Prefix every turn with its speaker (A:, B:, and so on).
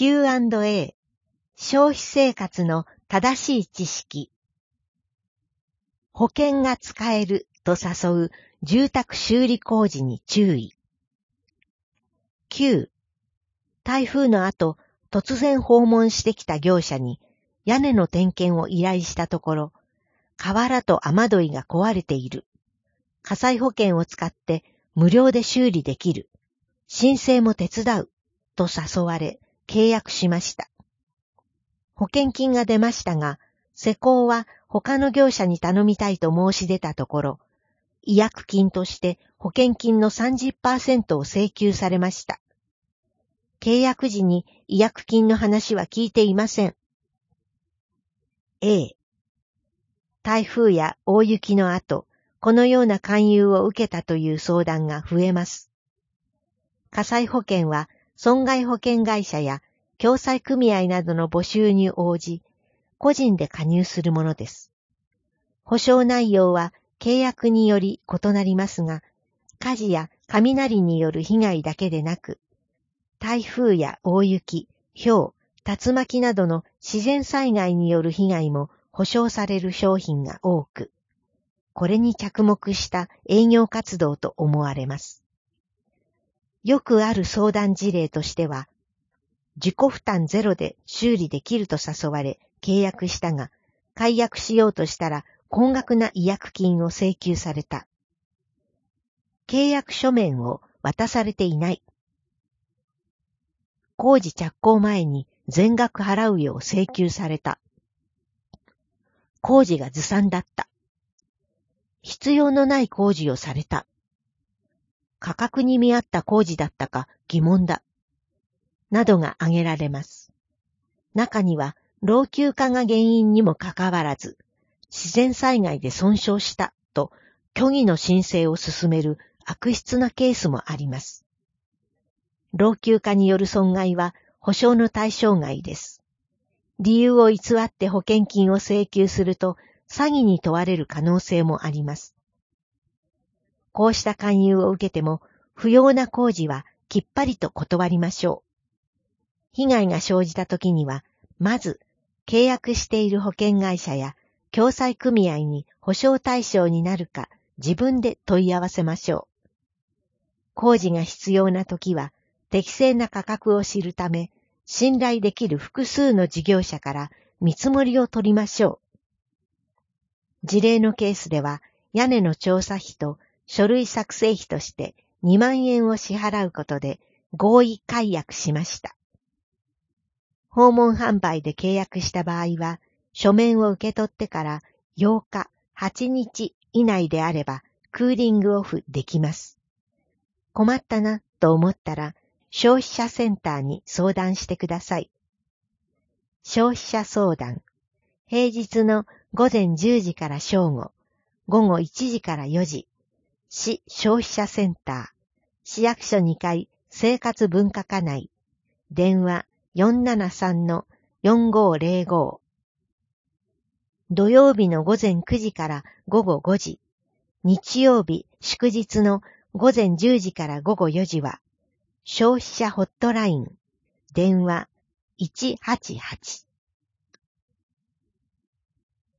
A: Q&A 消費生活の正しい知識。保険が使えると誘う住宅修理工事に注意。9. 台風の後、突然訪問してきた業者に屋根の点検を依頼したところ、瓦と雨どいが壊れている。火災保険を使って無料で修理できる。申請も手伝う。と誘われ、契約しました。保険金が出ましたが、施工は他の業者に頼みたいと申し出たところ、違約金として保険金の 30% を請求されました。契約時に違約金の話は聞いていません。A. 台風や大雪の後、このような勧誘を受けたという相談が増えます。火災保険は損害保険会社や共済組合などの募集に応じ、個人で加入するものです。保証内容は契約により異なりますが、火事や雷による被害だけでなく、台風や大雪、雹、竜巻などの自然災害による被害も保証される商品が多く、これに着目した営業活動と思われます。よくある相談事例としては、自己負担ゼロで修理できると誘われ契約したが、解約しようとしたら高額な違約金を請求された。契約書面を渡されていない。工事着工前に全額払うよう請求された。工事がずさんだった。必要のない工事をされた。価格に見合った工事だったか疑問だ。などが挙げられます。中には老朽化が原因にもかかわらず、自然災害で損傷したと虚偽の申請を進める悪質なケースもあります。老朽化による損害は保証の対象外です。理由を偽って保険金を請求すると詐欺に問われる可能性もあります。こうした勧誘を受けても不要な工事はきっぱりと断りましょう。被害が生じたときには、まず契約している保険会社や共済組合に保証対象になるか自分で問い合わせましょう。工事が必要なときは適正な価格を知るため、信頼できる複数の事業者から見積もりを取りましょう。事例のケースでは屋根の調査費と書類作成費として2万円を支払うことで合意解約しました。訪問販売で契約した場合は、書面を受け取ってから8日、8日以内であればクーリングオフできます。困ったなと思ったら、消費者センターに相談してください。消費者相談。平日の午前10時から正午、午後1時から4時。市消費者センター。市役所2階生活文化課内。電話 473-4505。土曜日の午前9時から午後5時。日曜日祝日の午前10時から午後4時は、消費者ホットライン、電話188